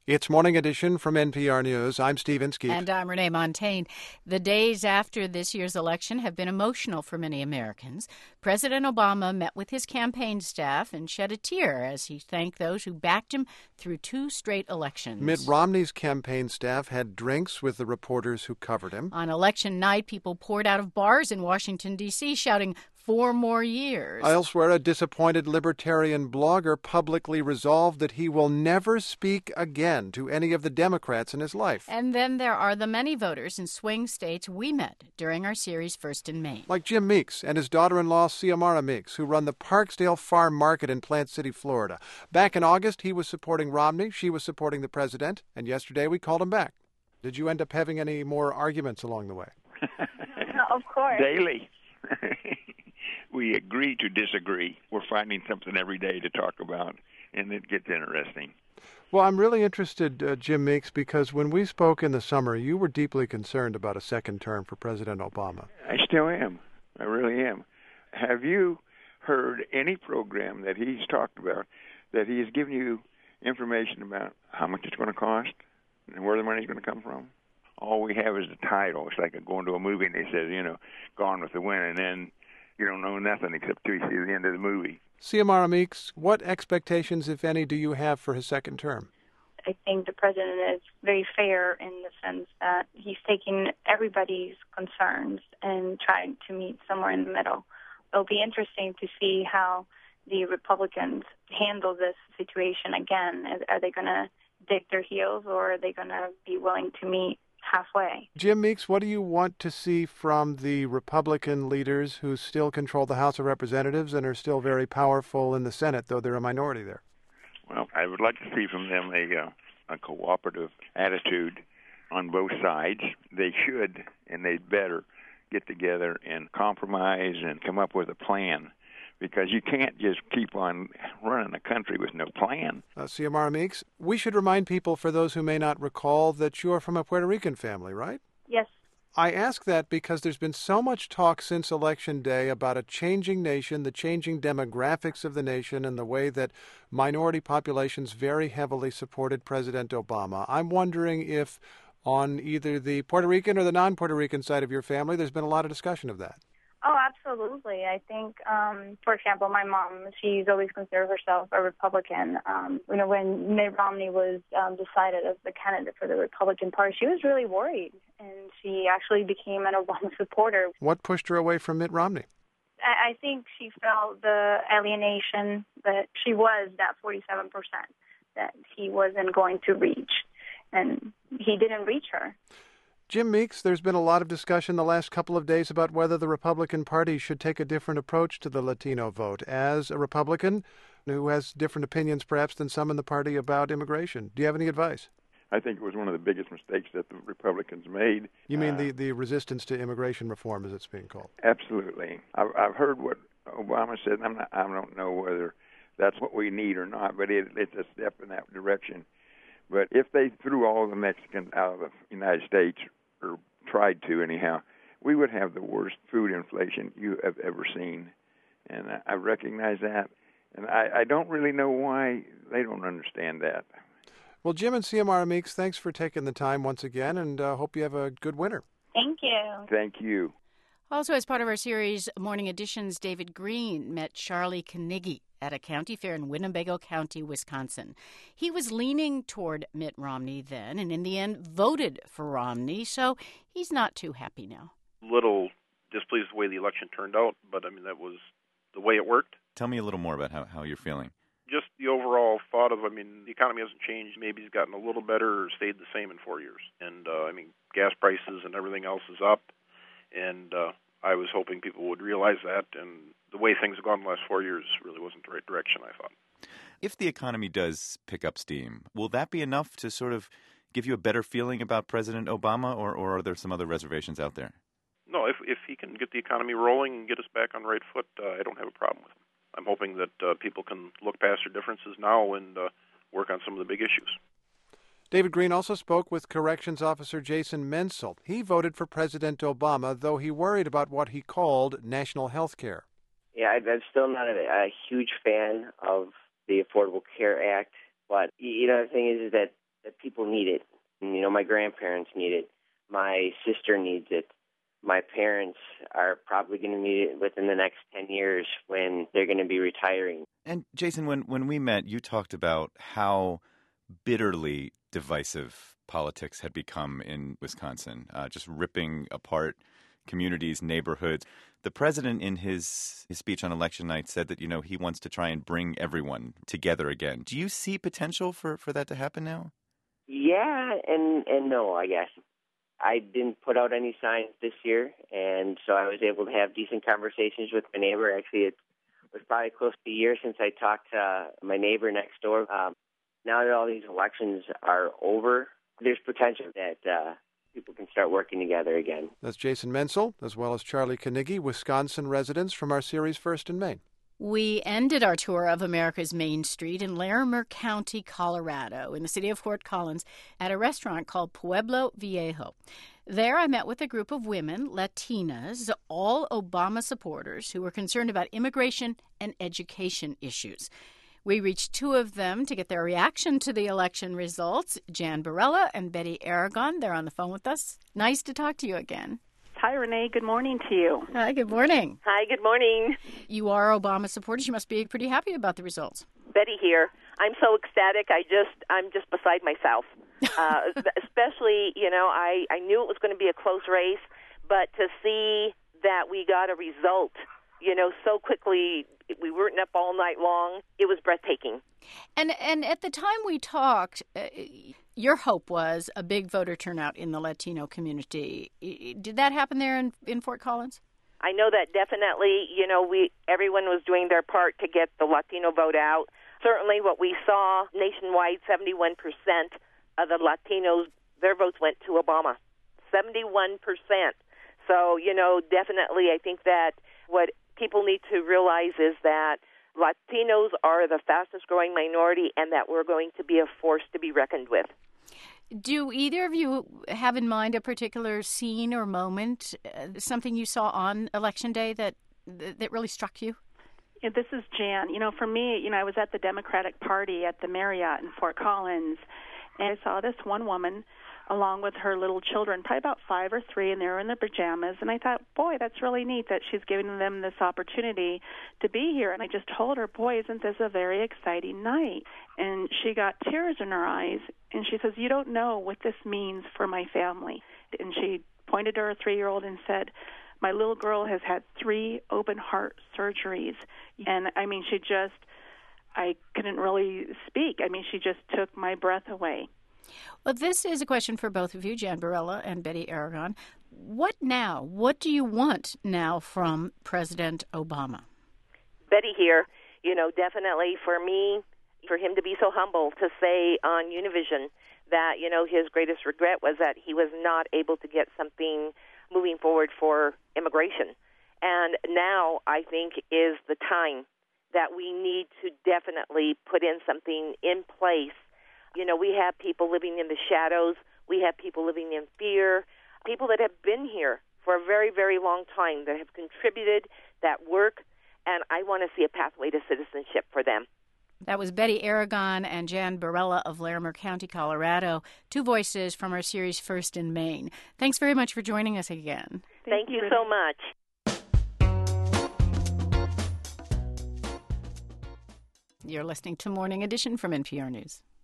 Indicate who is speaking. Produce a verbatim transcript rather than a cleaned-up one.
Speaker 1: It's Morning Edition from N P R News. I'm Steve Inskeep.
Speaker 2: And I'm Renee Montagne. The days after this year's election have been emotional for many Americans. President Obama met with his campaign staff and shed a tear as he thanked those who backed him through two straight elections.
Speaker 1: Mitt Romney's campaign staff had drinks with the reporters who covered him.
Speaker 2: On election night, people poured out of bars in Washington, D C, shouting, "Four more years."
Speaker 1: Elsewhere, a disappointed libertarian blogger publicly resolved that he will never speak again to any of the Democrats in his life.
Speaker 2: And then there are the many voters in swing states we met during our series First in Maine.
Speaker 1: Like Jim Meeks and his daughter-in-law, Xiomara Meeks, who run the Parksdale Farm Market in Plant City, Florida. Back in August, he was supporting Romney, she was supporting the president, and yesterday we called him back. Did you end up having any more arguments along the way?
Speaker 3: Of course.
Speaker 4: Daily. We agree to disagree. We're finding something every day to talk about, and it gets interesting.
Speaker 1: Well, I'm really interested, uh, Jim Meeks, because when we spoke in the summer, you were deeply concerned about a second term for President Obama.
Speaker 4: I still am. I really am. Have you heard any program that he's talked about that he has given you information about how much it's going to cost and where the money's going to come from? All we have is the title. It's like going to a movie and they say, you know, Gone with the Wind, and then you don't know nothing except till you see the end of the movie.
Speaker 1: Xiomara Meeks, what expectations, if any, do you have for his second term?
Speaker 3: I think the president is very fair in the sense that he's taking everybody's concerns and trying to meet somewhere in the middle. It'll be interesting to see how the Republicans handle this situation again. Are they going to dig their heels, or are they going to be willing to meet halfway?
Speaker 1: Jim Meeks, what do you want to see from the Republican leaders who still control the House of Representatives and are still very powerful in the Senate, though they're a minority there?
Speaker 4: Well, I would like to see from them a, uh, a cooperative attitude on both sides. They should, and they'd better, get together and compromise and come up with a plan, because you can't just keep on running the country with no plan.
Speaker 1: Uh, Xiomara Meeks, we should remind people, for those who may not recall, that you're from a Puerto Rican family, right?
Speaker 3: Yes.
Speaker 1: I ask that because there's been so much talk since Election Day about a changing nation, the changing demographics of the nation, and the way that minority populations very heavily supported President Obama. I'm wondering if on either the Puerto Rican or the non-Puerto Rican side of your family, there's been a lot of discussion of that.
Speaker 3: Oh, absolutely. I think, um, for example, my mom, she's always considered herself a Republican. Um, you know, when Mitt Romney was um, decided as the candidate for the Republican Party, she was really worried, and she actually became an Obama supporter.
Speaker 1: What pushed her away from Mitt Romney?
Speaker 3: I, I think she felt the alienation that she was that forty-seven percent that he wasn't going to reach, and he didn't reach her.
Speaker 1: Jim Meeks, there's been a lot of discussion the last couple of days about whether the Republican Party should take a different approach to the Latino vote. As a Republican who has different opinions perhaps than some in the party about immigration, do you have any advice?
Speaker 4: I think it was one of the biggest mistakes that the Republicans made.
Speaker 1: You mean
Speaker 4: uh,
Speaker 1: the, the resistance to immigration reform, as it's being called?
Speaker 4: Absolutely. I've, I've heard what Obama said, and I'm not, I don't know whether that's what we need or not, but it, it's a step in that direction. But if they threw all the Mexicans out of the United States, or tried to anyhow, we would have the worst food inflation you have ever seen. And I, I recognize that. And I, I don't really know why they don't understand that.
Speaker 1: Well, Jim and Xiomara Meeks, thanks for taking the time once again, and uh, hope you have a good winter.
Speaker 3: Thank you.
Speaker 4: Thank you.
Speaker 2: Also, as part of our series Morning Editions, David Green met Charlie Knigge at a county fair in Winnebago County, Wisconsin. He was leaning toward Mitt Romney then, and in the end voted for Romney, so he's not too happy now.
Speaker 5: Little displeased the way the election turned out, but I mean, that was the way it worked.
Speaker 6: Tell me a little more about how, how you're feeling.
Speaker 5: Just the overall thought of, I mean, the economy hasn't changed. Maybe it's gotten a little better or stayed the same in four years. And, uh, I mean, gas prices and everything else is up. And uh, I was hoping people would realize that. And the way things have gone the last four years really wasn't the right direction, I thought.
Speaker 6: If the economy does pick up steam, will that be enough to sort of give you a better feeling about President Obama, or, or are there some other reservations out there?
Speaker 5: No, if if he can get the economy rolling and get us back on the right foot, uh, I don't have a problem with him. I'm hoping that uh, people can look past their differences now and uh, work on some of the big issues.
Speaker 1: David Green also spoke with Corrections Officer Jason Menzel. He voted for President Obama, though he worried about what he called national health care.
Speaker 7: Yeah, I'm still not a, a huge fan of the Affordable Care Act, but, you know, the thing is, is that that people need it. And, you know, my grandparents need it. My sister needs it. My parents are probably going to need it within the next ten years when they're going to be retiring.
Speaker 6: And Jason, when, when we met, you talked about how bitterly divisive politics had become in Wisconsin, uh, just ripping apart communities, neighborhoods. The president, in his, his speech on election night, said that, you know, he wants to try and bring everyone together again. Do you see potential for, for that to happen now?
Speaker 7: Yeah, and, and no, I guess. I didn't put out any signs this year, and so I was able to have decent conversations with my neighbor. Actually, it was probably close to a year since I talked to uh, my neighbor next door. Um, now that all these elections are over, there's potential that uh, people can start working together again.
Speaker 1: That's Jason Menzel, as well as Charlie Knigge, Wisconsin residents from our series First in Maine.
Speaker 2: We ended our tour of America's Main Street in Larimer County, Colorado, in the city of Fort Collins, at a restaurant called Pueblo Viejo. There I met with a group of women, Latinas, all Obama supporters who were concerned about immigration and education issues. We reached two of them to get their reaction to the election results, Jan Barella and Betty Aragon. They're on the phone with us. Nice to talk to you again.
Speaker 8: Hi, Renee. Good morning to you.
Speaker 2: Hi, good morning.
Speaker 9: Hi, good morning.
Speaker 2: You are Obama supporters. You must be pretty happy about the results.
Speaker 9: Betty here. I'm so ecstatic. I just, I'm just beside myself. Uh, especially, you know, I, I knew it was going to be a close race, but to see that we got a result, you know, so quickly, we weren't up all night long. It was breathtaking.
Speaker 2: And and at the time we talked, uh, your hope was a big voter turnout in the Latino community. Did that happen there in, in Fort Collins?
Speaker 9: I know that definitely, you know, we everyone was doing their part to get the Latino vote out. Certainly what we saw nationwide, seventy-one percent of the Latinos, their votes went to Obama. seventy-one percent. So, you know, definitely I think that what people need to realize is that Latinos are the fastest growing minority and that we're going to be a force to be reckoned with.
Speaker 2: Do either of you have in mind a particular scene or moment, uh, something you saw on Election Day that that really struck you?
Speaker 8: Yeah, this is Jan. You know, for me, you know, I was at the Democratic Party at the Marriott in Fort Collins, and I saw this one woman along with her little children, probably about five or three, and they were in their pajamas. And I thought, boy, that's really neat that she's giving them this opportunity to be here. And I just told her, boy, isn't this a very exciting night? And she got tears in her eyes, and she says, you don't know what this means for my family. And she pointed to her three-year-old and said, my little girl has had three open-heart surgeries. And, I mean, she just, I couldn't really speak. I mean, she just took my breath away.
Speaker 2: Well, this is a question for both of you, Jan Barella and Betty Aragon. What now? What do you want now from President Obama?
Speaker 9: Betty here. You know, definitely for me, for him to be so humble to say on Univision that, you know, his greatest regret was that he was not able to get something moving forward for immigration. And now I think is the time that we need to definitely put in something in place. You know, we have people living in the shadows. We have people living in fear, people that have been here for a very, very long time, that have contributed, that work, and I want to see a pathway to citizenship for them.
Speaker 2: That was Betty Aragon and Jan Barella of Larimer County, Colorado, two voices from our series First in Maine. Thanks very much for joining us again.
Speaker 9: Thank, Thank you so much.
Speaker 2: You're listening to Morning Edition from N P R News.